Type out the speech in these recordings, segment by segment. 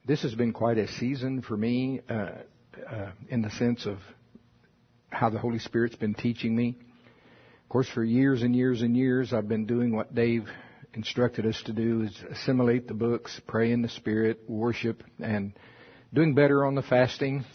This has been quite a season for me in the sense of how the Holy Spirit's been teaching me. Of course, for years and years and years, I've been doing what Dave instructed us to do, is assimilate the books, pray in the Spirit, worship, and doing better on the fasting,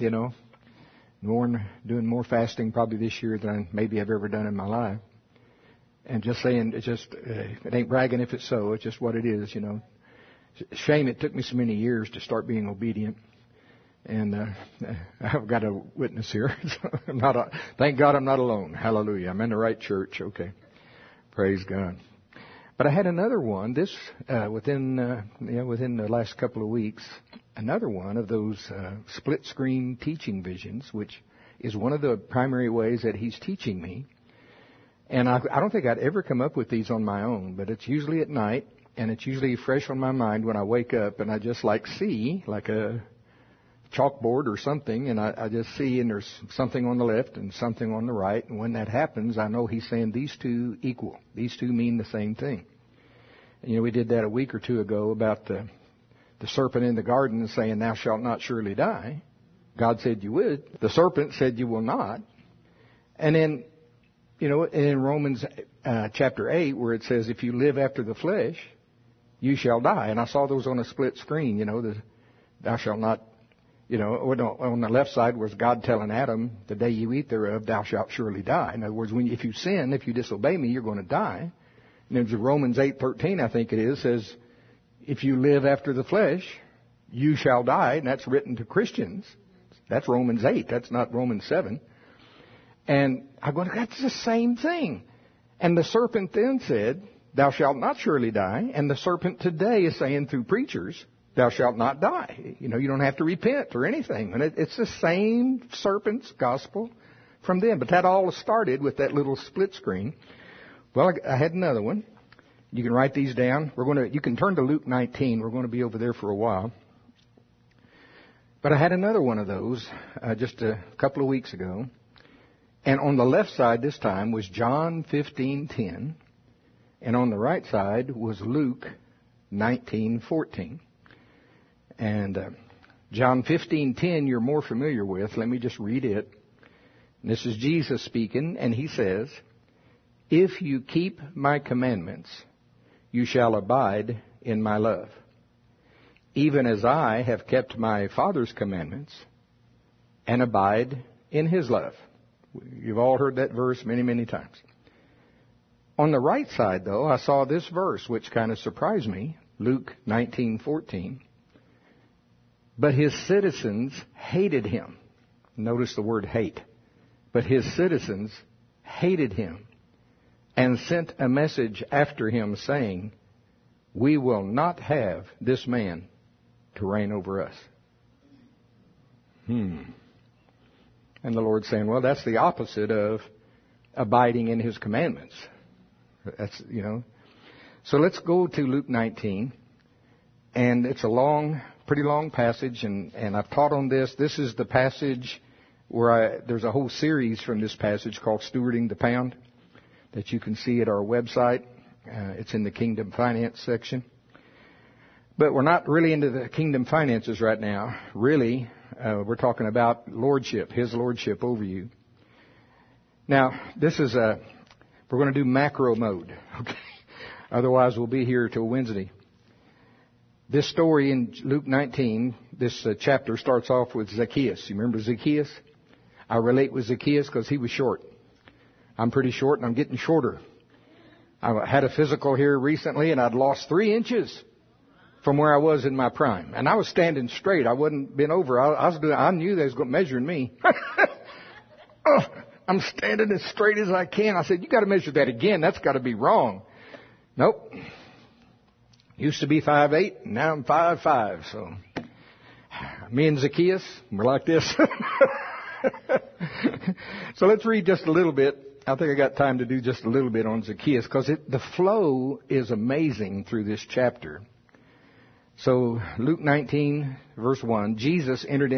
doing more fasting probably this year than maybe I've ever done in my life. And just saying, it ain't bragging if it's so, it's just what it is, Shame it took me so many years to start being obedient. And I've got a witness here. Thank God I'm not alone. Hallelujah. I'm in the right church. Okay. Praise God. But I had another one, within the last couple of weeks, another one of those split screen teaching visions, which is one of the primary ways that he's teaching me. And I don't think I'd ever come up with these on my own, but it's usually at night, and it's usually fresh on my mind when I wake up, and I just see like a chalkboard or something, and I just see, and there's something on the left and something on the right, and when that happens, I know he's saying these two equal. These two mean the same thing. And, we did that a week or two ago about the serpent in the garden saying, "Thou shalt not surely die." God said you would. The serpent said you will not. And then, in Romans chapter 8, where it says, if you live after the flesh, you shall die. And I saw those on a split screen, thou shalt not, on the left side was God telling Adam, the day you eat thereof, thou shalt surely die. In other words, if you sin, if you disobey me, you're going to die. And there's Romans 8:13, I think it is, says, if you live after the flesh, you shall die. And that's written to Christians. That's Romans 8. That's not Romans 7. And I'm going, that's the same thing. And the serpent then said, thou shalt not surely die. And the serpent today is saying through preachers, thou shalt not die. You don't have to repent or anything. And it's the same serpent's gospel from them. But that all started with that little split screen. Well, I had another one. You can write these down. You can turn to Luke 19. We're going to be over there for a while. But I had another one of those just a couple of weeks ago. And on the left side this time was John 15:10. And on the right side was Luke 19:14. And John 15:10 you're more familiar with. Let me just read it. And this is Jesus speaking, and he says, if you keep my commandments, you shall abide in my love, even as I have kept my Father's commandments and abide in his love. You've all heard that verse many, many times. On the right side, though, I saw this verse, which kind of surprised me, Luke 19:14. But his citizens hated him. Notice the word hate. But his citizens hated him and sent a message after him saying, we will not have this man to reign over us. And the Lord's saying, well, that's the opposite of abiding in his commandments. That's, So let's go to Luke 19. And it's a pretty long passage, and I've taught on this. This is the passage where there's a whole series from this passage called Stewarding the Pound that you can see at our website. It's in the Kingdom Finance section. But we're not really into the kingdom finances right now. Really, we're talking about lordship, his lordship over you. Now, we're going to do macro mode, okay? Otherwise, we'll be here till Wednesday. This story in Luke 19, this chapter starts off with Zacchaeus. You remember Zacchaeus? I relate with Zacchaeus because he was short. I'm pretty short, and I'm getting shorter. I had a physical here recently, and I'd lost 3 inches from where I was in my prime. And I was standing straight. I wasn't bent over. I knew they was measuring me. I'm standing as straight as I can. I said, you got to measure that again. That's got to be wrong. Nope. Used to be 5'8", and now I'm 5'5". So me and Zacchaeus, we're like this. So let's read just a little bit. I think I got time to do just a little bit on Zacchaeus because the flow is amazing through this chapter. So Luke 19, verse 1, Jesus entered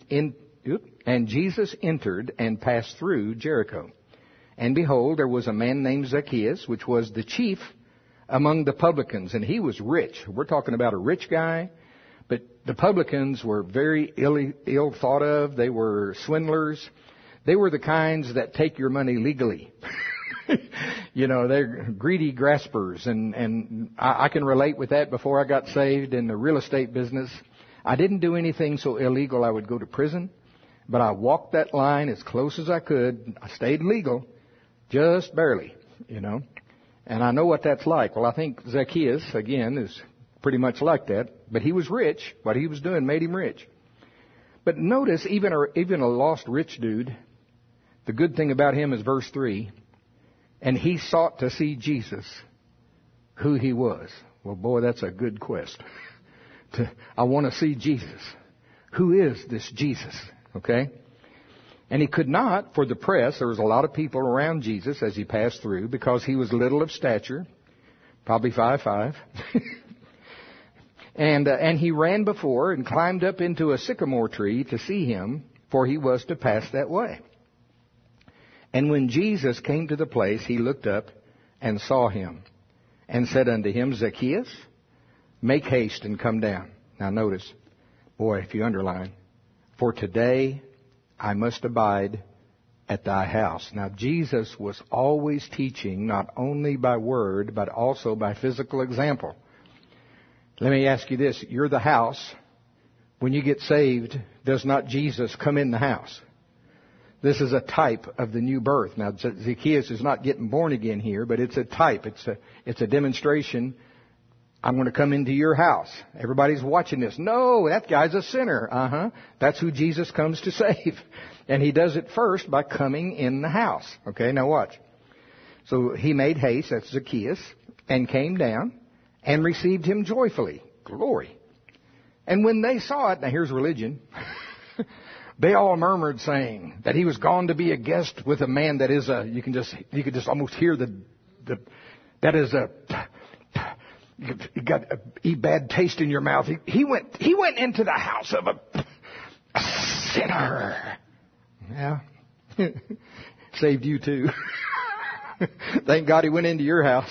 and passed through Jericho. And behold, there was a man named Zacchaeus, which was the chief among the publicans, and he was rich. We're talking about a rich guy, But the publicans were very ill thought of. They were swindlers. They were the kinds that take your money legally. You know, they're greedy graspers. And I can relate with that. Before I got saved in the real estate business, I didn't do anything so illegal I would go to prison. But I walked that line as close as I could. I stayed legal, just barely, you know. And I know what that's like. Well, I think Zacchaeus, again, is pretty much like that. But he was rich. What he was doing made him rich. But notice, even a lost rich dude, the good thing about him is verse 3. And he sought to see Jesus, who he was. Well, boy, that's a good quest. I want to see Jesus. Who is this Jesus? Okay? And he could not, for the press, there was a lot of people around Jesus as he passed through, because he was little of stature, probably 5'5". And he ran before and climbed up into a sycamore tree to see him, for he was to pass that way. And when Jesus came to the place, he looked up and saw him, and said unto him, Zacchaeus, make haste and come down. Now notice, boy, if you underline, for today I must abide at thy house. Now Jesus was always teaching, not only by word, but also by physical example. Let me ask you this. You're the house. When you get saved, does not Jesus come in the house? This is a type of the new birth. Now, Zacchaeus is not getting born again here, but it's a type. It's a demonstration. I'm going to come into your house. Everybody's watching this. No, that guy's a sinner. That's who Jesus comes to save. And he does it first by coming in the house. Okay, now watch. So he made haste, that's Zacchaeus, and came down and received him joyfully. Glory. And when they saw it, now here's religion. They all murmured, saying that he was gone to be a guest with a man that is you could just almost hear that is you got a bad taste in your mouth. He went into the house of a sinner. Yeah. Saved you too. Thank God he went into your house.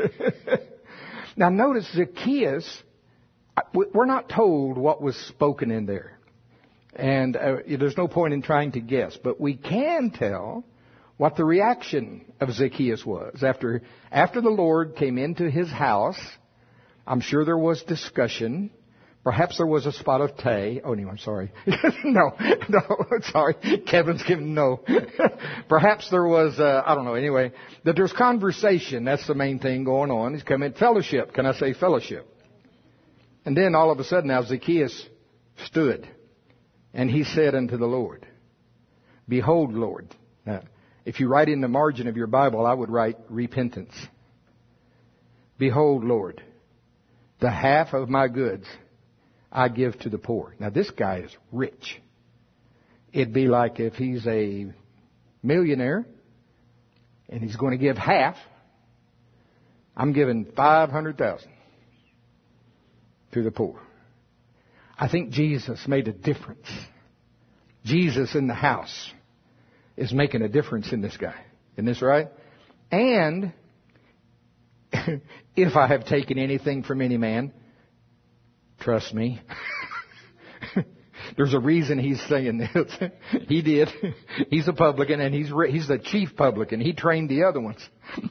Now notice Zacchaeus, we're not told what was spoken in there. And there's no point in trying to guess. But we can tell what the reaction of Zacchaeus was. After the Lord came into his house, I'm sure there was discussion. Perhaps there was a spot of tea. Oh, no, I'm sorry. No, sorry. Kevin's giving no. Perhaps there was, I don't know, anyway. That there's conversation. That's the main thing going on. He's come in fellowship. Can I say fellowship? And then all of a sudden now Zacchaeus stood. And he said unto the Lord, Behold, Lord. Now, if you write in the margin of your Bible, I would write repentance. Behold, Lord, the half of my goods I give to the poor. Now, this guy is rich. It'd be like if he's a millionaire and he's going to give half. I'm giving $500,000 to the poor. I think Jesus made a difference. Jesus in the house is making a difference in this guy. Isn't this right? And if I have taken anything from any man, trust me, there's a reason he's saying this. He did. He's a publican, and he's the chief publican. He trained the other ones.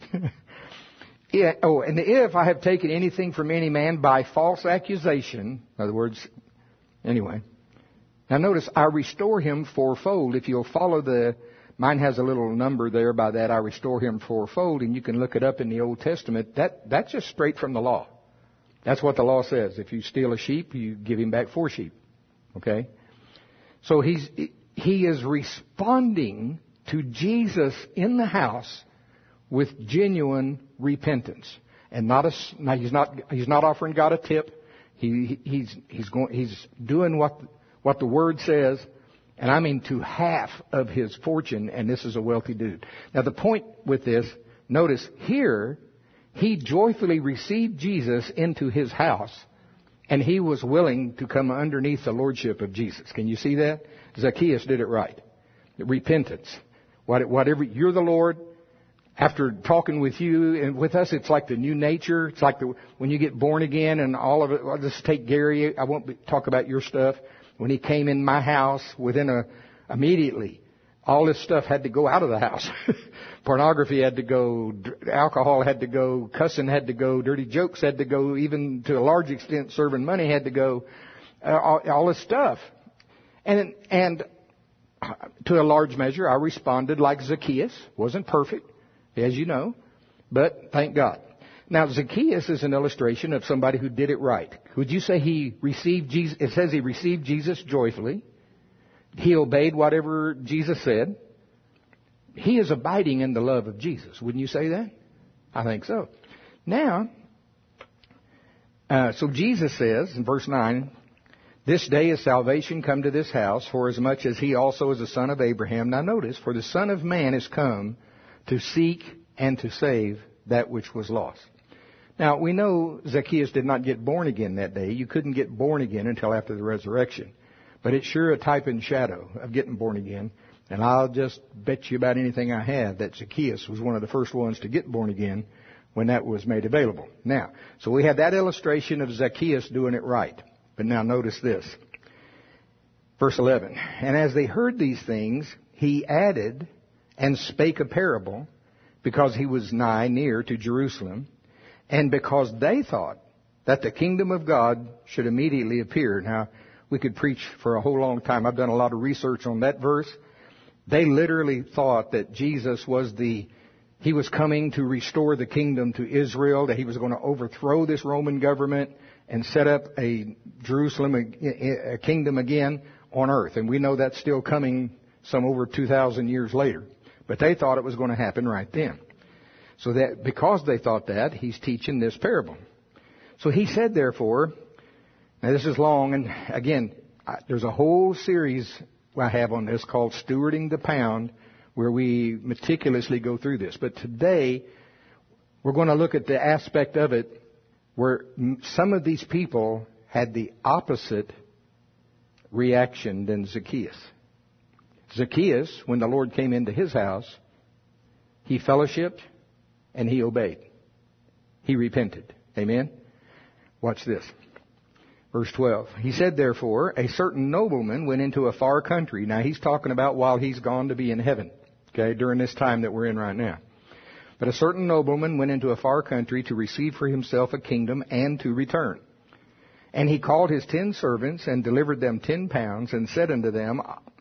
And if I have taken anything from any man by false accusation, in other words, anyway. Now notice, I restore him fourfold. If you'll follow mine has a little number there by that, I restore him fourfold, and you can look it up in the Old Testament. That's just straight from the law. That's what the law says. If you steal a sheep, you give him back 4 sheep. Okay? So he is responding to Jesus in the house with genuine repentance. And he's not offering God a tip. He's doing what the Word says, and I mean to half of his fortune, and this is a wealthy dude. Now the point with this, notice here, he joyfully received Jesus into his house, and he was willing to come underneath the lordship of Jesus. Can you see that? Zacchaeus did it right. Repentance. Whatever, you're the Lord, after talking with you and with us, it's like the new nature. It's like when you get born again and all of it. I'll just take Gary. I won't talk about your stuff. When he came in my house, immediately, all this stuff had to go out of the house. Pornography had to go, alcohol had to go, cussing had to go, dirty jokes had to go, even to a large extent serving money had to go, all this stuff. And to a large measure, I responded like Zacchaeus. Wasn't perfect, as you know, but thank God. Now, Zacchaeus is an illustration of somebody who did it right. Would you say he received Jesus? It says he received Jesus joyfully. He obeyed whatever Jesus said. He is abiding in the love of Jesus. Wouldn't you say that? I think so. Now, so Jesus says in verse 9, "This day is salvation come to this house, for as much as he also is a son of Abraham." Now notice, "For the Son of Man is come to seek and to save that which was lost." Now, we know Zacchaeus did not get born again that day. You couldn't get born again until after the resurrection. But it's sure a type and shadow of getting born again. And I'll just bet you about anything I have that Zacchaeus was one of the first ones to get born again when that was made available. Now, so we have that illustration of Zacchaeus doing it right. But now notice this. Verse 11. "And as they heard these things, he added and spake a parable, because he was near to Jerusalem, and because they thought that the kingdom of God should immediately appear." Now, we could preach for a whole long time. I've done a lot of research on that verse. They literally thought that Jesus he was coming to restore the kingdom to Israel, that he was going to overthrow this Roman government and set up a Jerusalem, a kingdom again on earth. And we know that's still coming some over 2,000 years later. But they thought it was going to happen right then. So that because they thought that, he's teaching this parable. So he said, therefore, now this is long, and again, there's a whole series I have on this called Stewarding the Pound, where we meticulously go through this. But today, we're going to look at the aspect of it where some of these people had the opposite reaction than Zacchaeus. Zacchaeus, when the Lord came into his house, he fellowshiped and he obeyed. He repented. Amen? Watch this. Verse 12. "He said, therefore, a certain nobleman went into a far country." Now he's talking about while he's gone to be in heaven. Okay, during this time that we're in right now. "But a certain nobleman went into a far country to receive for himself a kingdom and to return. And he called his 10 servants and delivered them 10 pounds and said unto them,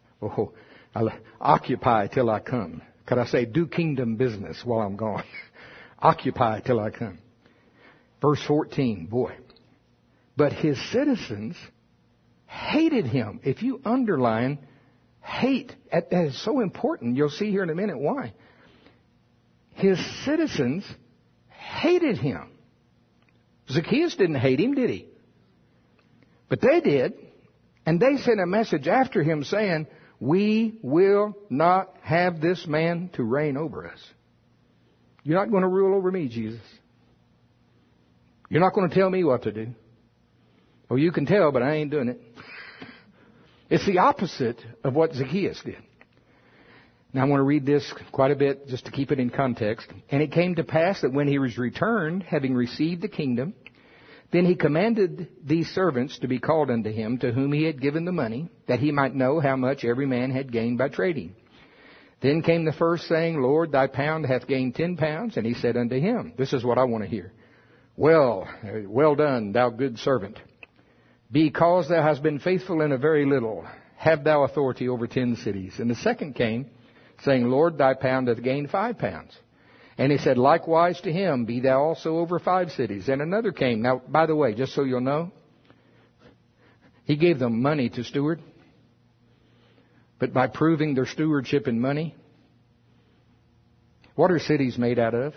occupy till I come." Could I say, do kingdom business while I'm gone? Occupy till I come. Verse 14, boy. "But his citizens hated him." If you underline hate, that is so important. You'll see here in a minute why. His citizens hated him. Zacchaeus didn't hate him, did he? But they did. And they sent a message after him saying, "We will not have this man to reign over us." You're not going to rule over me, Jesus. You're not going to tell me what to do. Well, you can tell, but I ain't doing it. It's the opposite of what Zacchaeus did. Now I want to read this quite a bit just to keep it in context. "And it came to pass that when he was returned, having received the kingdom, then he commanded these servants to be called unto him, to whom he had given the money, that he might know how much every man had gained by trading. Then came the first, saying, Lord, thy pound hath gained 10 pounds. And he said unto him," this is what I want to hear, well done, thou good servant. Because thou hast been faithful in a very little, have thou authority over 10 cities. And the second came, saying, Lord, thy pound hath gained 5 pounds. And he said, likewise to him, be thou also over 5 cities. And another came. Now, by the way, just so you'll know, he gave them money to steward. But by proving their stewardship in money, what are cities made out of?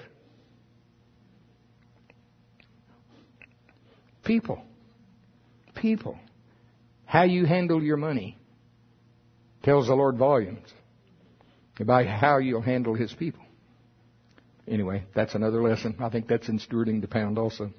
People. People. How you handle your money tells the Lord volumes about how you'll handle His people. Anyway, that's another lesson. I think that's in stewarding the pound also.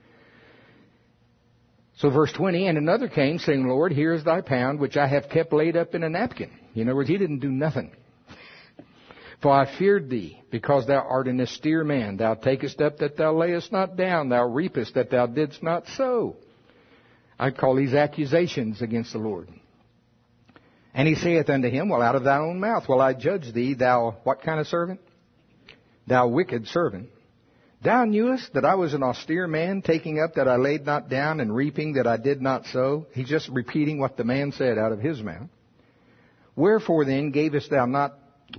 So verse 20, and another came, saying, Lord, here is thy pound, which I have kept laid up in a napkin. In other words, he didn't do nothing. For I feared thee, because thou art an austere man. Thou takest up that thou layest not down. Thou reapest that thou didst not sow. I call these accusations against the Lord. And he saith unto him, Well, out of thy own mouth will I judge thee, thou what kind of servant? Thou wicked servant. Thou knewest that I was an austere man, taking up that I laid not down, and reaping that I did not sow. He's just repeating what the man said out of his mouth. Wherefore then gavest not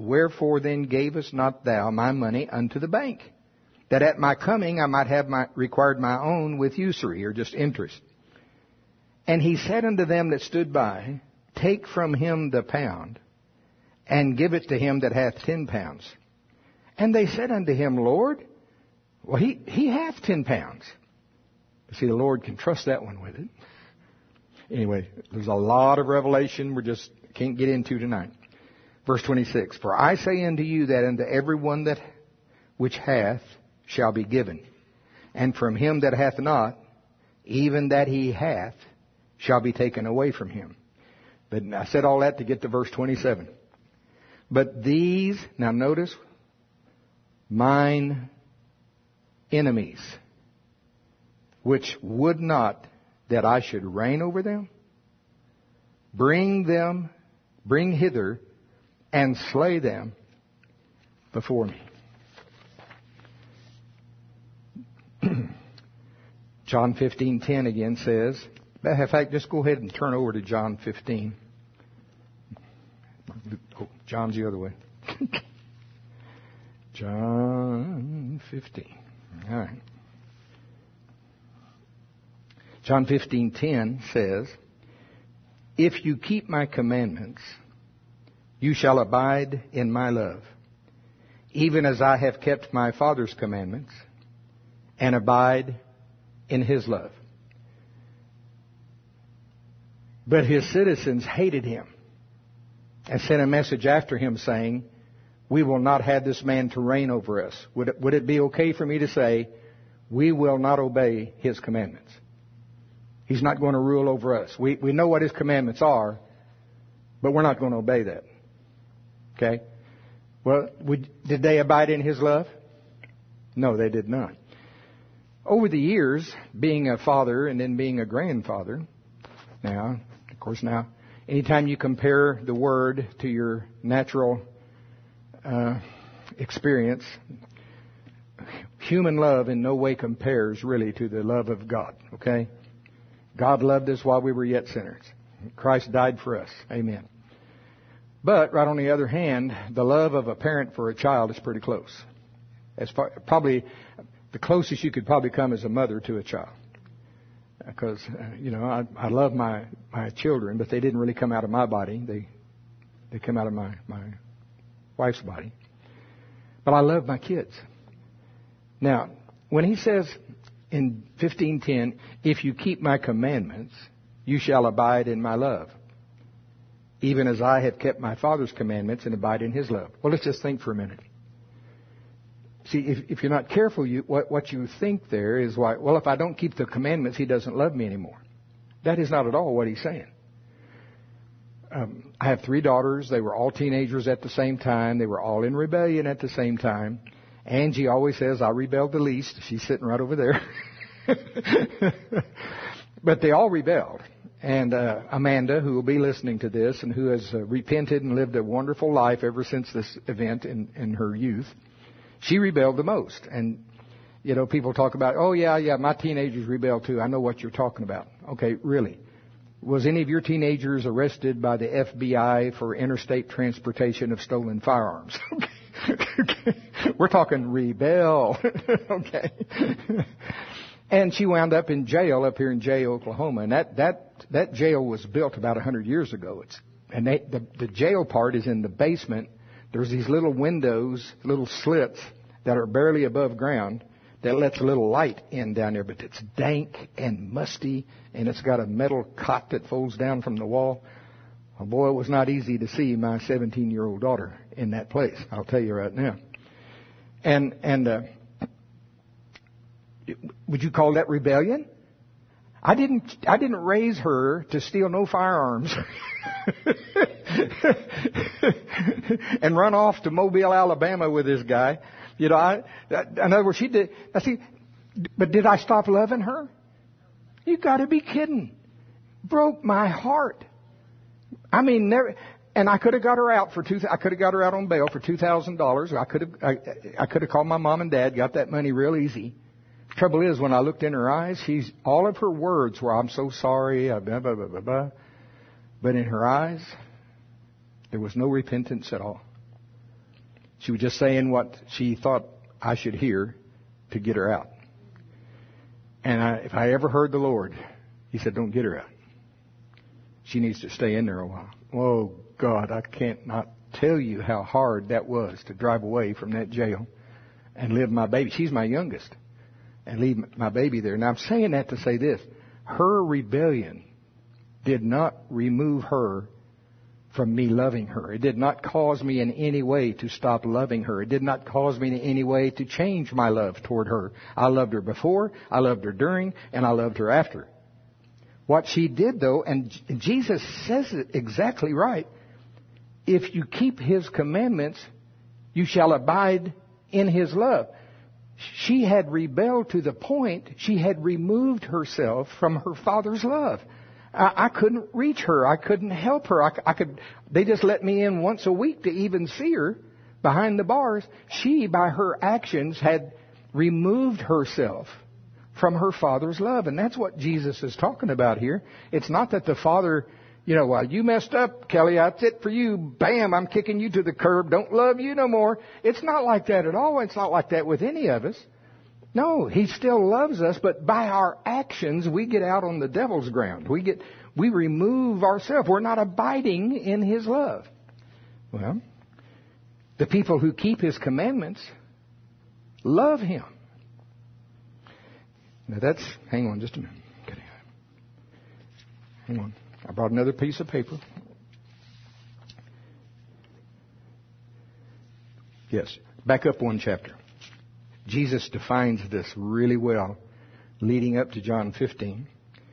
thou my money unto the bank, that at my coming I might have required my own with usury, or just interest? And he said unto them that stood by, Take from him the pound, and give it to him that hath 10 pounds. And they said unto him, Lord, well, he hath 10 pounds. See, the Lord can trust that one with it. Anyway, there's a lot of revelation we just can't get into tonight. Verse 26, For I say unto you that unto every one that which hath shall be given, and from him that hath not, even that he hath shall be taken away from him. But I said all that to get to verse 27. But these, now notice, mine enemies, which would not that I should reign over them, bring hither, and slay them before me. John 15:10 again says, in fact, just go ahead and turn over to John 15. Oh, John's the other way. John 15. All right. John 15:10 says, If you keep my commandments, you shall abide in my love, even as I have kept my Father's commandments and abide in his love. But his citizens hated him and sent a message after him saying, We will not have this man to reign over us. Would it be okay for me to say, we will not obey his commandments? He's not going to rule over us. We know what his commandments are, but we're not going to obey that. Okay? Well, did they abide in his love? No, they did not. Over the years, being a father and then being a grandfather, now, of course now, anytime you compare the Word to your natural experience, human love in no way compares really to the love of God. Okay? God loved us while we were yet sinners. Christ died for us. Amen. But right on the other hand, the love of a parent for a child is pretty close. Probably the closest you could probably come as a mother to a child. Because, I love my children, but they didn't really come out of my body. They come out of my wife's body. But I love my kids. Now, when he says in 15:10, if you keep my commandments, you shall abide in my love, even as I have kept my Father's commandments and abide in his love. Well, let's just think for a minute. See, if you're not careful, what you think there is, well, if I don't keep the commandments, he doesn't love me anymore. That is not at all what he's saying. I have 3 daughters. They were all teenagers at the same time. They were all in rebellion at the same time. Angie always says, I rebelled the least. She's sitting right over there. But they all rebelled. And Amanda, who will be listening to this and who has repented and lived a wonderful life ever since this event in her youth, she rebelled the most. And, people talk about, oh, yeah, my teenagers rebelled too. I know what you're talking about. Okay, really. Was any of your teenagers arrested by the FBI for interstate transportation of stolen firearms? Okay. We're talking rebel. Okay. And she wound up in jail up here in Jay, Oklahoma. And that jail was built about 100 years ago. The jail part is in the basement. There's these little windows, little slits that are barely above ground that lets a little light in down there. But it's dank and musty, and it's got a metal cot that folds down from the wall. Oh, boy, it was not easy to see my 17-year-old daughter in that place. I'll tell you right now. And would you call that rebellion? I didn't raise her to steal no firearms and run off to Mobile, Alabama with this guy. You know, in other words, she did. But did I stop loving her? You got to be kidding! Broke my heart. I mean, never. And I could have got her out I could have got her out on bail for $2,000. I could have called my mom and dad, got that money real easy. Trouble is, when I looked in her eyes, all of her words were, "I'm so sorry," blah, blah, blah, blah, blah. But in her eyes, there was no repentance at all. She was just saying what she thought I should hear to get her out. And if I ever heard the Lord, He said, "Don't get her out. She needs to stay in there a while." Oh, God, I can't not tell you how hard that was to drive away from that jail and live my baby. She's my youngest. And leave my baby there. Now, I'm saying that to say this. Her rebellion did not remove her from me loving her. It did not cause me in any way to stop loving her. It did not cause me in any way to change my love toward her. I loved her before, I loved her during, and I loved her after. What she did, though, and Jesus says it exactly right, if you keep His commandments, you shall abide in His love. She had rebelled to the point she had removed herself from her Father's love. I couldn't reach her. I couldn't help her. They just let me in once a week to even see her behind the bars. She, by her actions, had removed herself from her Father's love. And that's what Jesus is talking about here. It's not that the Father, well, you messed up, Kelly, that's it for you. Bam, I'm kicking you to the curb. Don't love you no more. It's not like that at all. It's not like that with any of us. No, He still loves us, but by our actions, we get out on the devil's ground. We remove ourselves. We're not abiding in His love. Well, the people who keep His commandments love Him. Now hang on just a minute. Okay. Hang on. I brought another piece of paper. Yes. Back up one chapter. Jesus defines this really well, leading up to John 15.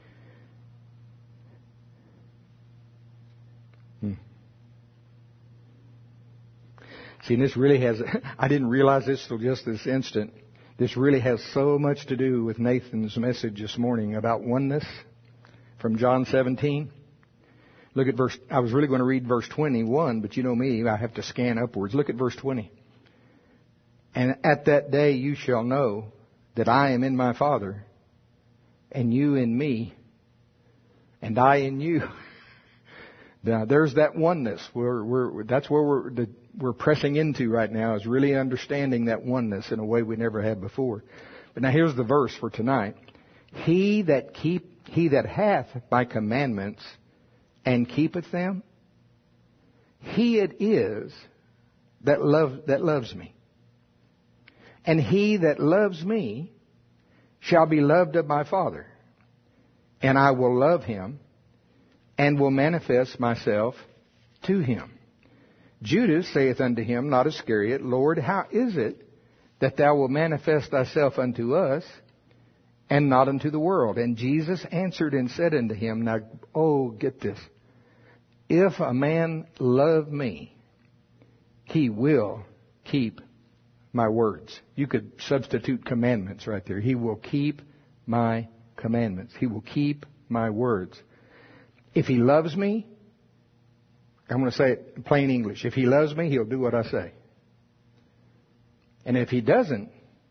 See, and this really has, I didn't realize this till just this instant. This really has so much to do with Nathan's message this morning about oneness from John 17. Look at I was really going to read verse 21, but you know me, I have to scan upwards. Look at verse 20. And at that day you shall know that I am in my Father, and you in me, and I in you. Now there's that oneness. That's where we're pressing into right now, is really understanding that oneness in a way we never had before. But now here's the verse for tonight. He that hath my commandments and keepeth them, he it is that loves me. And he that loves me shall be loved of my Father, and I will love him and will manifest myself to him. Judas saith unto him, not Iscariot, Lord, how is it that thou wilt manifest thyself unto us and not unto the world? And Jesus answered and said unto him, now, get this. If a man love me, he will keep my words. You could substitute commandments right there. He will keep my commandments. He will keep my words. If he loves me, I'm going to say it in plain English. If he loves me, he'll do what I say. And if he doesn't,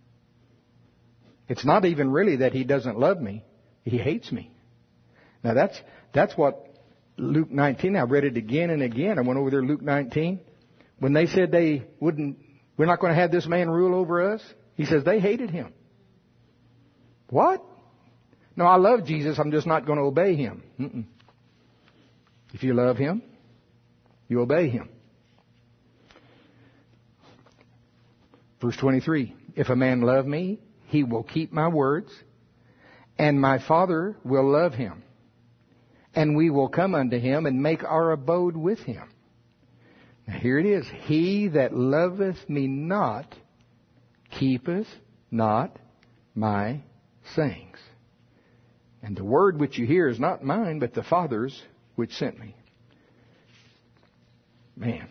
it's not even really that he doesn't love me. He hates me. Now that's what Luke 19, I read it again and again. I went over there, Luke 19. When they said we're not going to have this man rule over us, he says they hated him. What? No, I love Jesus. I'm just not going to obey him. Mm-mm. If you love him, you obey him. Verse 23, if a man love me, he will keep my words, and my Father will love him, and we will come unto him and make our abode with him. Now here it is. He that loveth me not keepeth not my sayings. And the word which you hear is not mine, but the Father's which sent me. Man.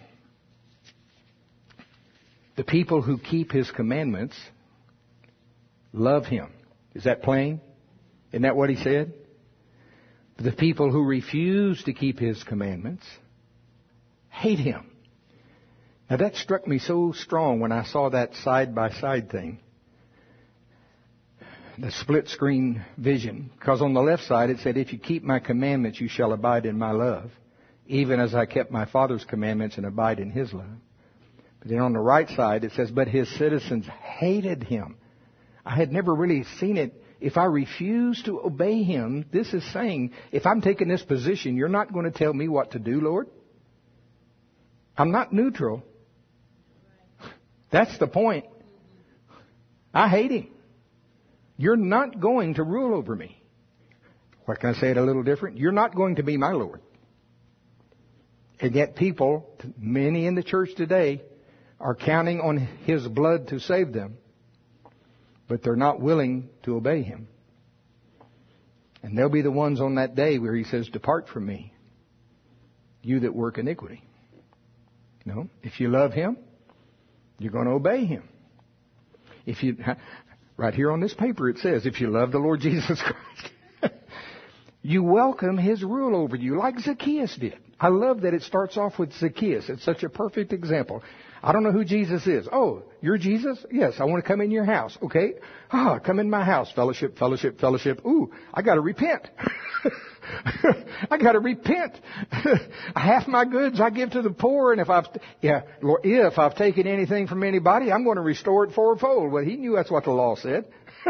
The people who keep His commandments love Him. Is that plain? Isn't that what He said? The people who refuse to keep His commandments hate Him. Now that struck me so strong when I saw that side-by-side thing. The split screen vision. Because on the left side it said, if you keep my commandments, you shall abide in my love, even as I kept my Father's commandments and abide in His love. But then on the right side it says, but His citizens hated Him. I had never really seen it. If I refuse to obey Him, this is saying, if I'm taking this position, you're not going to tell me what to do, Lord? I'm not neutral. That's the point. I hate Him. You're not going to rule over me. What can I say it a little different? You're not going to be my Lord. And yet people, many in the church today, are counting on His blood to save them, but they're not willing to obey Him. And they'll be the ones on that day where He says, depart from me, you that work iniquity. No, if you love Him, you're going to obey Him. If you, right here on this paper it says, if you love the Lord Jesus Christ, you welcome His rule over you like Zacchaeus did. I love that it starts off with Zacchaeus. It's such a perfect example. I don't know who Jesus is. Oh, you're Jesus? Yes, I want to come in your house. Okay. Come in my house. Fellowship, fellowship, fellowship. Ooh, I got to repent. I got to repent. Half my goods I give to the poor, and if I've taken anything from anybody, I'm going to restore it fourfold. Well, he knew that's what the law said.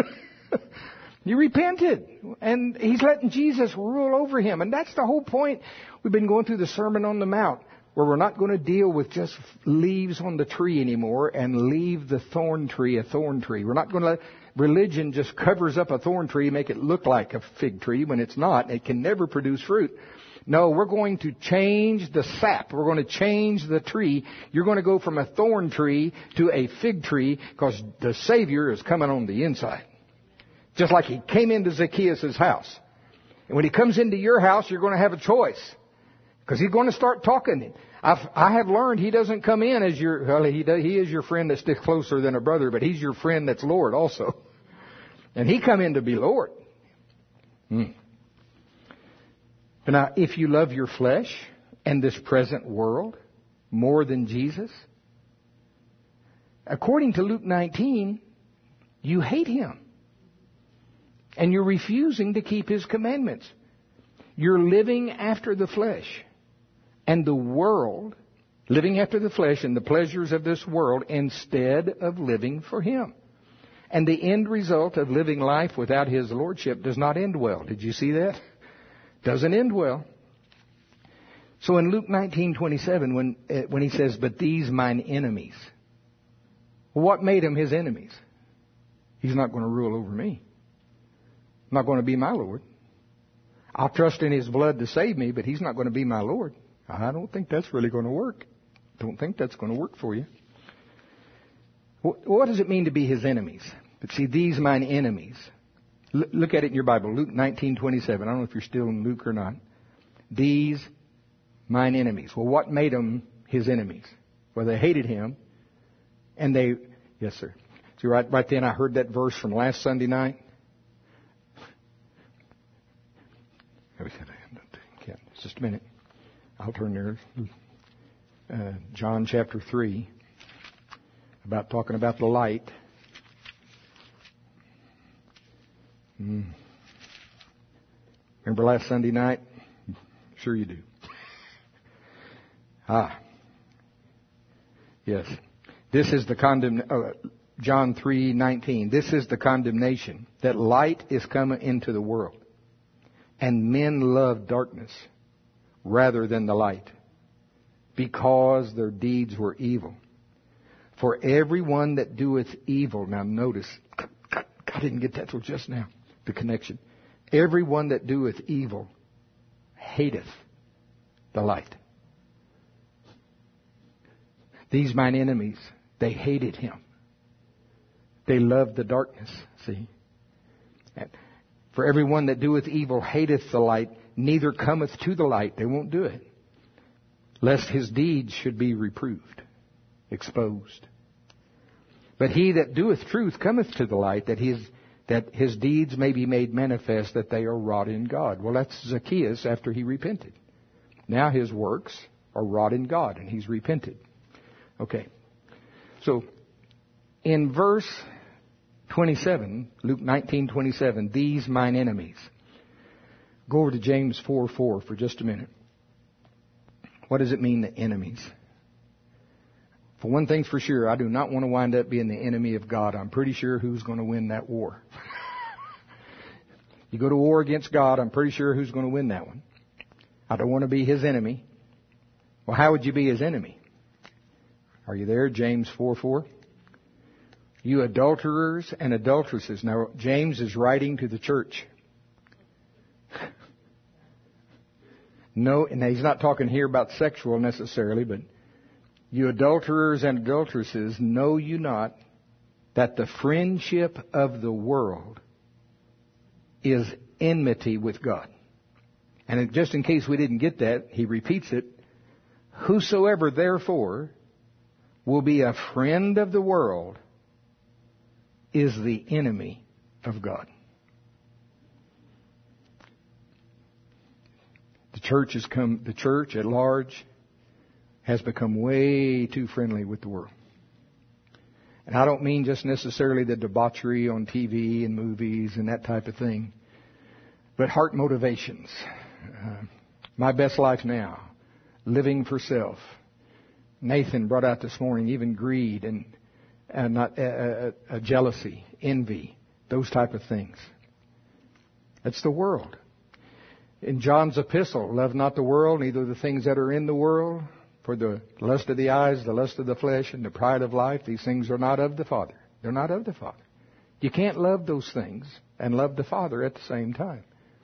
He repented, and he's letting Jesus rule over him. And that's the whole point. We've been going through the Sermon on the Mount, where we're not going to deal with just leaves on the tree anymore and leave the thorn tree a thorn tree. We're not going to let religion just covers up a thorn tree, make it look like a fig tree when it's not. It can never produce fruit. No, we're going to change the sap. We're going to change the tree. You're going to go from a thorn tree to a fig tree because the Savior is coming on the inside. Just like He came into Zacchaeus' house. And when He comes into your house, you're going to have a choice. Because He's going to start talking. I have learned He doesn't come in as He is your friend that sticks closer than a brother, but He's your friend that's Lord also. And He come in to be Lord. Now, if you love your flesh and this present world more than Jesus, according to Luke 19, you hate Him. And you're refusing to keep His commandments. You're living after the flesh and the world, living after the flesh and the pleasures of this world instead of living for Him. And the end result of living life without His Lordship does not end well. Did you see that? Doesn't end well. So in Luke 19:27, when He says, but these mine enemies, what made Him His enemies? He's not going to rule over me. Not going to be my Lord. I'll trust in His blood to save me, but He's not going to be my Lord. I don't think that's really going to work. Don't think that's going to work for you. What does it mean to be His enemies? But see, these mine enemies. Look at it in your Bible, Luke 19:27. I don't know if you're still in Luke or not. These mine enemies. Well, what made them His enemies? Well, they hated Him, and yes, sir. See, right then I heard that verse from last Sunday night. Just a minute. I'll turn there. John chapter 3. Talking about the light. Remember last Sunday night? Sure you do. Yes. This is the John 3:19. This is the condemnation, that light is coming into the world. And men love darkness rather than the light, because their deeds were evil. For everyone that doeth evil, now notice, I didn't get that till just now, the connection. Everyone that doeth evil hateth the light. These mine enemies, they hated Him. They loved the darkness, see. For everyone that doeth evil hateth the light, neither cometh to the light. They won't do it. Lest his deeds should be reproved, exposed. But he that doeth truth cometh to the light, that his deeds may be made manifest, that they are wrought in God. Well, that's Zacchaeus after he repented. Now his works are wrought in God, and he's repented. Okay. So, in verse 27, Luke 19:27, these mine enemies. Go over to James 4:4 for just a minute. What does it mean, the enemies? For one thing's for sure, I do not want to wind up being the enemy of God. I'm pretty sure who's going to win that war. You go to war against God, I'm pretty sure who's going to win that one. I don't want to be his enemy. Well, how would you be his enemy? Are you there? James 4:4. You adulterers and adulteresses. Now, James is writing to the church. No, and he's not talking here about sexual necessarily, but you adulterers and adulteresses, know you not that the friendship of the world is enmity with God. And just in case we didn't get that, he repeats it. Whosoever therefore will be a friend of the world is the enemy of God. The church at large has become way too friendly with the world. And I don't mean just necessarily the debauchery on TV and movies and that type of thing, but heart motivations. My best life now, living for self. Nathan brought out this morning even greed and jealousy, envy, those type of things. That's the world. In John's epistle, love not the world, neither the things that are in the world. For the lust of the eyes, the lust of the flesh, and the pride of life, these things are not of the Father. They're not of the Father. You can't love those things and love the Father at the same time.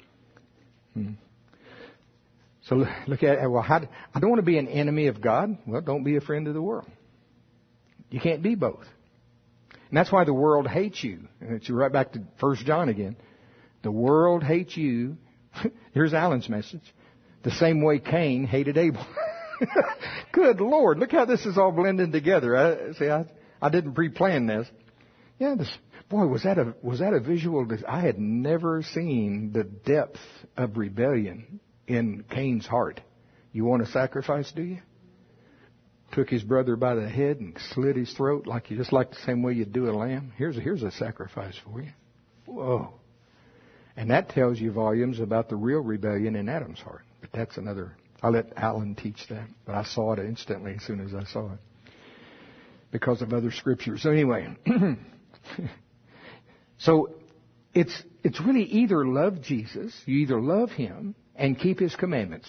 So look at it. Well, I don't want to be an enemy of God. Well, don't be a friend of the world. You can't be both. And that's why the world hates you. And it's right back to 1 John again. The world hates you. Here's Alan's message. The same way Cain hated Abel. Good Lord, look how this is all blending together. I didn't pre-plan this. Yeah, was that a visual? I had never seen the depth of rebellion in Cain's heart. You want a sacrifice, do you? Took his brother by the head and slit his throat, just like the same way you do a lamb. Here's a sacrifice for you. Whoa. And that tells you volumes about the real rebellion in Adam's heart. But that's another. I'll let Alan teach that. But I saw it instantly as soon as I saw it, because of other scriptures. So anyway, so it's really either love Jesus, you either love Him and keep His commandments,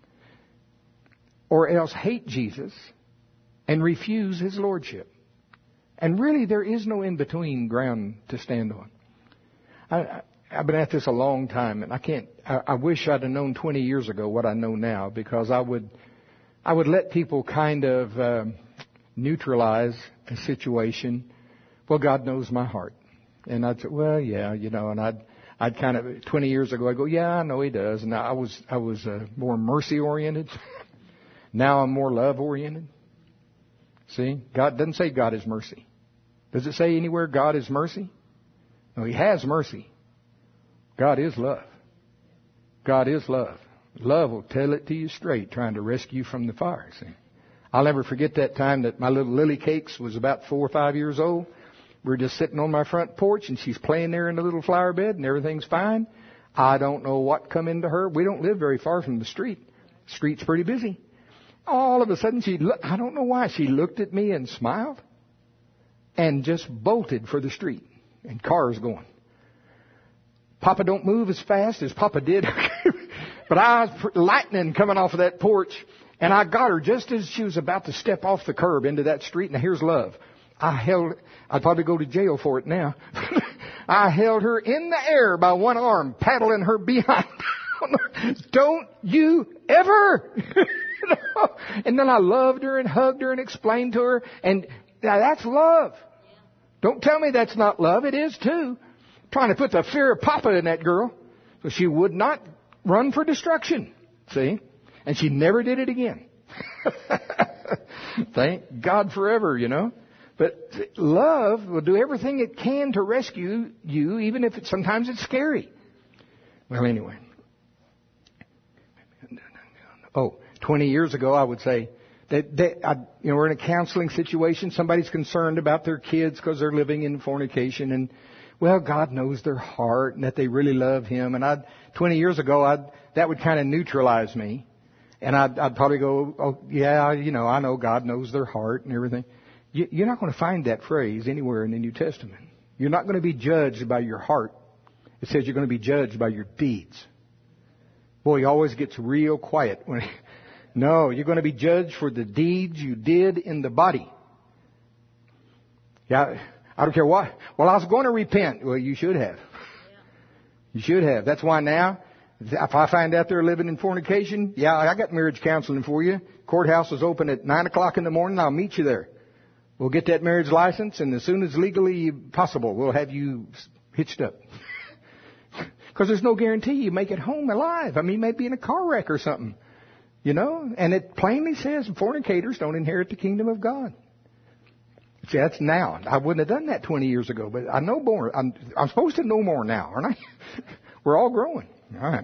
or else hate Jesus and refuse His lordship. And really there is no in-between ground to stand on. I've been at this a long time, and I wish I'd have known 20 years ago what I know now, because I would let people kind of neutralize a situation. Well, God knows my heart. And I'd say, well, yeah, and I'd kind of, 20 years ago, I'd go, yeah, I know He does. And I was more mercy-oriented. Now I'm more love-oriented. See? God doesn't say God is mercy. Does it say anywhere God is mercy? No, He has mercy. God is love. God is love. Love will tell it to you straight, trying to rescue you from the fire. See? I'll never forget that time that my little Lily Cakes was about 4 or 5 years old. We're just sitting on my front porch, and she's playing there in the little flower bed, and everything's fine. I don't know what come into her. We don't live very far from the street. The street's pretty busy. All of a sudden, I don't know why, she looked at me and smiled and just bolted for the street, and cars going. Papa don't move as fast as Papa did. But I was lightning coming off of that porch, and I got her just as she was about to step off the curb into that street. Now here's love. I'd probably go to jail for it now. I held her in the air by one arm, paddling her behind. Don't you ever? And then I loved her and hugged her and explained to her. And that's love. Don't tell me that's not love. It is too. trying to put the fear of Papa in that girl. So she would not run for destruction. See? And she never did it again. Thank God forever, you know. But love will do everything it can to rescue you, even if sometimes it's scary. Well, anyway. 20 years ago, I would say that we're in a counseling situation. Somebody's concerned about their kids because they're living in fornication, and well, God knows their heart and that they really love Him. And 20 years ago, that would kind of neutralize me, and I'd probably go, oh yeah, I know God knows their heart and everything. You're not going to find that phrase anywhere in the New Testament. You're not going to be judged by your heart. It says you're going to be judged by your deeds. Boy, he always gets real quiet. No, you're going to be judged for the deeds you did in the body. Yeah, I don't care what. Well, I was going to repent. Well, you should have. You should have. That's why now, if I find out they're living in fornication, yeah, I got marriage counseling for you. Courthouse is open at 9 o'clock in the morning. I'll meet you there. We'll get that marriage license, and as soon as legally possible, we'll have you hitched up. Because there's no guarantee you make it home alive. I mean, maybe in a car wreck or something. You know? And it plainly says fornicators don't inherit the kingdom of God. See, that's now. I wouldn't have done that 20 years ago, but I know more. I'm supposed to know more now, aren't I? We're all growing. All right.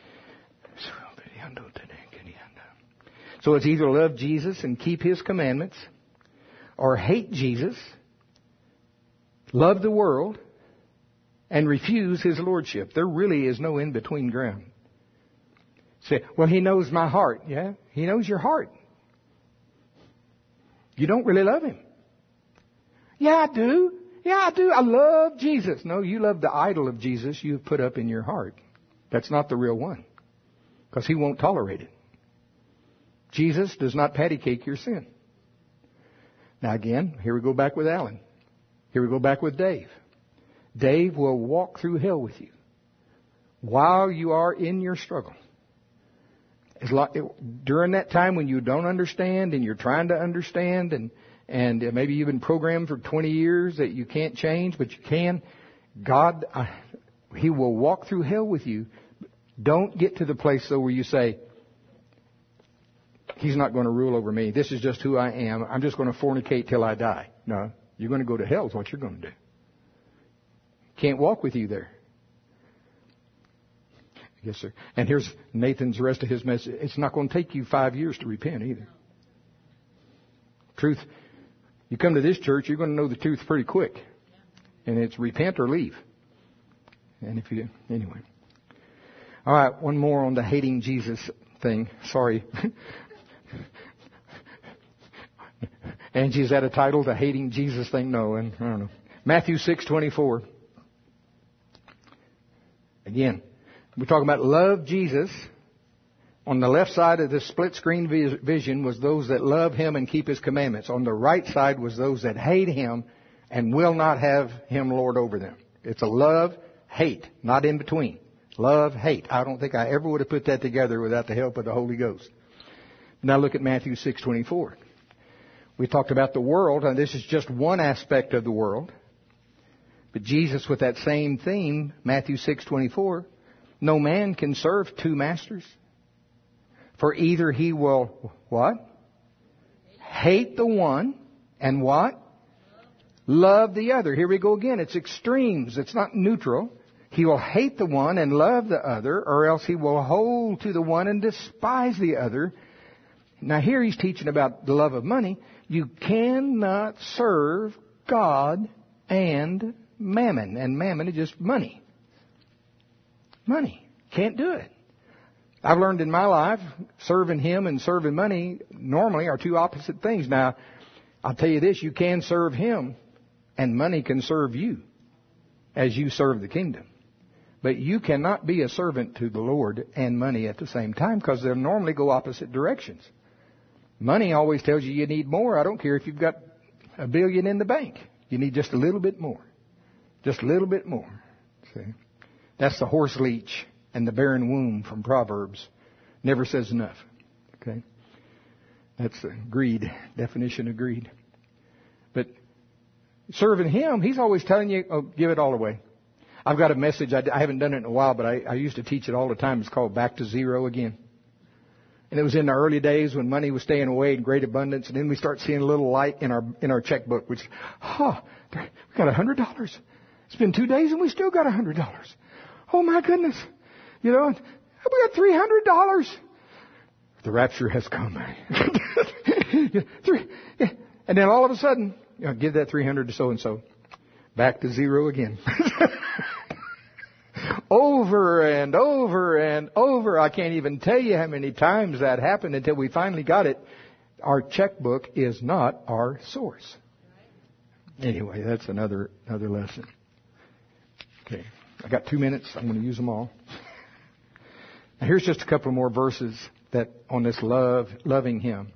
So it's either love Jesus and keep His commandments, or hate Jesus, love the world, and refuse His lordship. There really is no in-between ground. Say, well, He knows my heart. Yeah, He knows your heart. You don't really love Him. Yeah, I do. Yeah, I do. I love Jesus. No, you love the idol of Jesus you've put up in your heart. That's not the real one. Because He won't tolerate it. Jesus does not patty cake your sin. Now again, here we go back with Alan. Here we go back with Dave. Dave will walk through hell with you while you are in your struggle. During that time when you don't understand and you're trying to understand and maybe you've been programmed for 20 years that you can't change, but you can, God, He will walk through hell with you. Don't get to the place though where you say, He's not going to rule over me. This is just who I am. I'm just going to fornicate till I die. No, you're going to go to hell is what you're going to do. Can't walk with you there. Yes, sir. And here's Nathan's rest of his message. It's not going to take you 5 years to repent either. Truth, you come to this church, you're going to know the truth pretty quick. And it's repent or leave. And if you, anyway. All right, one more on the hating Jesus thing. Sorry. Angie, is that a title, the hating Jesus thing? No, and I don't know. Matthew 6:24. Again, we're talking about love Jesus. On the left side of the split screen vision was those that love Him and keep His commandments. On the right side was those that hate Him and will not have Him lord over them. It's a love, hate, not in between. Love, hate. I don't think I ever would have put that together without the help of the Holy Ghost. Now look at Matthew 6:24. We talked about the world, and this is just one aspect of the world. But Jesus, with that same theme, Matthew 6:24, no man can serve two masters. For either he will, what? Hate the one, and what? Love the other. Here we go again. It's extremes. It's not neutral. He will hate the one and love the other, or else he will hold to the one and despise the other. Now here he's teaching about the love of money. You cannot serve God and mammon. And mammon is just money. Money. Can't do it. I've learned in my life, serving Him and serving money normally are two opposite things. Now, I'll tell you this, you can serve Him and money can serve you as you serve the kingdom. But you cannot be a servant to the Lord and money at the same time because they'll normally go opposite directions. Money always tells you need more. I don't care if you've got $1 billion in the bank. You need just a little bit more. Just a little bit more. See? That's the horse leech and the barren womb from Proverbs. Never says enough. Okay? That's the greed, definition of greed. But serving Him, He's always telling you, oh, give it all away. I've got a message. I haven't done it in a while, but I used to teach it all the time. It's called Back to Zero Again. And it was in the early days when money was staying away in great abundance. And then we start seeing a little light in our checkbook, which, we got $100. It's been 2 days and we still got $100. Oh my goodness. We got $300. The rapture has come. And then all of a sudden, give that 300 to so-and-so. Back to zero again. Over and over and over. I can't even tell you how many times that happened until we finally got it. Our checkbook is not our source. Anyway, that's another lesson. Okay. I got 2 minutes. I'm going to use them all. Now here's just a couple more verses that on this loving Him.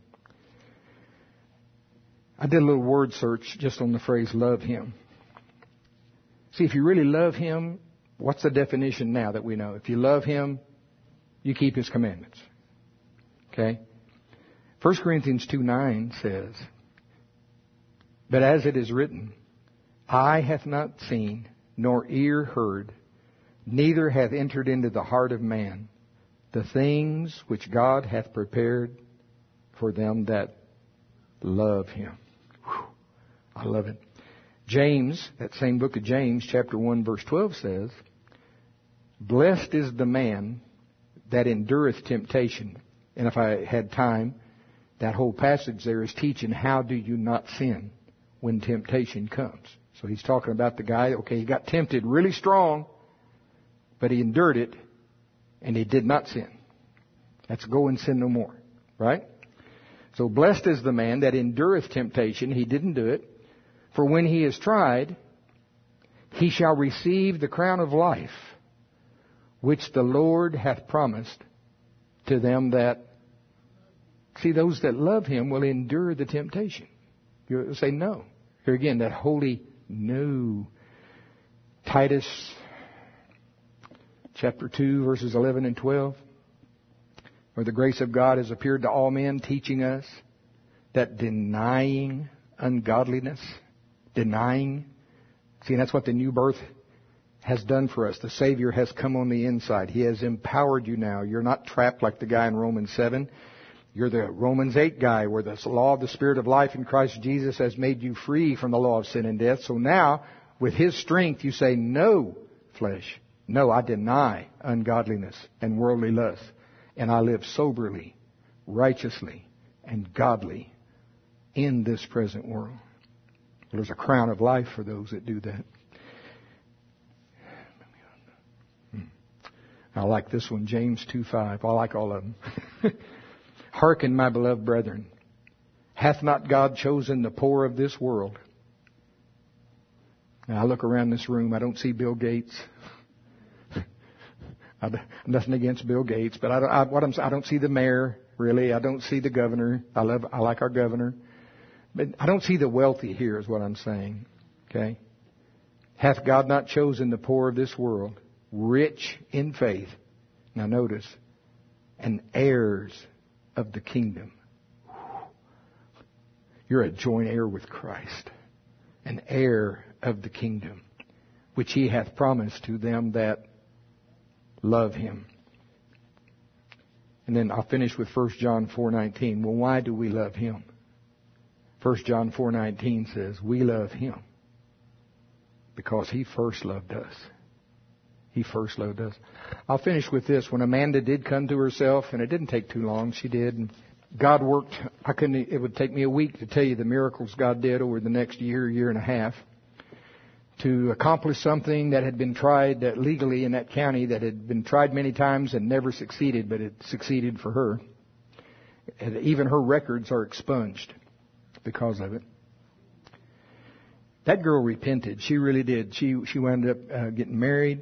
I did a little word search just on the phrase love Him. See, if you really love Him, what's the definition now that we know? If you love Him, you keep His commandments. Okay? 1 Corinthians 2:9 says, but as it is written, eye hath not seen, nor ear heard, neither hath entered into the heart of man the things which God hath prepared for them that love Him. Whew, I love it. James, that same book of James, chapter 1, verse 12 says, blessed is the man that endureth temptation. And if I had time, that whole passage there is teaching how do you not sin when temptation comes. So he's talking about the guy, he got tempted really strong, but he endured it, and he did not sin. That's go and sin no more, right? So blessed is the man that endureth temptation. He didn't do it. For when he is tried, he shall receive the crown of life, which the Lord hath promised to them that, see, those that love Him will endure the temptation. You'll say no. Here again, that holy no. Titus chapter 2, verses 11 and 12. Where the grace of God has appeared to all men, teaching us that denying ungodliness, see, that's what the new birth has done for us. The Savior has come on the inside. He has empowered you now. You're not trapped like the guy in Romans 7. You're the Romans 8 guy where the law of the Spirit of life in Christ Jesus has made you free from the law of sin and death. So now, with His strength, you say, no, flesh. No, I deny ungodliness and worldly lust. And I live soberly, righteously, and godly in this present world. There's a crown of life for those that do that. I like this one, James 2:5. I like all of them. Hearken, my beloved brethren. Hath not God chosen the poor of this world? Now, I look around this room. I don't see Bill Gates. Nothing against Bill Gates, but I don't see the mayor, really. I don't see the governor. I like our governor. But I don't see the wealthy here is what I'm saying. Okay? Hath God not chosen the poor of this world, rich in faith? Now notice, and heirs of the kingdom. You're a joint heir with Christ. An heir of the kingdom, which He hath promised to them that love Him. And then I'll finish with 1 John 4:19. Well, why do we love Him? 1 John 4:19 says, we love Him because He first loved us. He first loved us. I'll finish with this. When Amanda did come to herself, and it didn't take too long, she did, and God worked. It would take me a week to tell you the miracles God did over the next year and a half, to accomplish something that had been tried legally in that county, that had been tried many times and never succeeded, but it succeeded for her. And even her records are expunged because of it. That girl repented. She really did. She wound up getting married.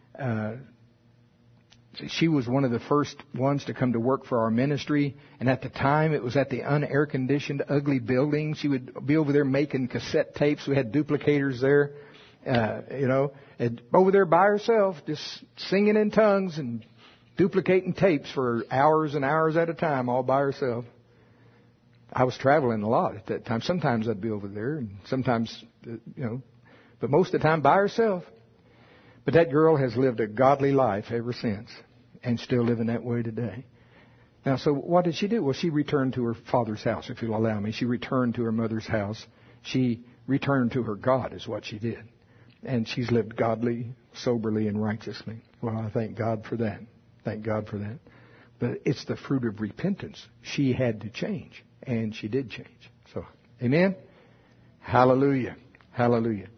She was one of the first ones to come to work for our ministry. And at the time, it was at the unair-conditioned, ugly building. She would be over there making cassette tapes. We had duplicators there. And over there by herself, just singing in tongues and duplicating tapes for hours and hours at a time, all by herself. I was traveling a lot at that time. Sometimes I'd be over there, and sometimes, but most of the time by herself. But that girl has lived a godly life ever since and still living that way today. Now, so what did she do? Well, she returned to her father's house, if you'll allow me. She returned to her mother's house. She returned to her God is what she did. And she's lived godly, soberly, and righteously. Well, I thank God for that. Thank God for that. But it's the fruit of repentance. She had to change, and she did change. So, amen? Hallelujah. Hallelujah.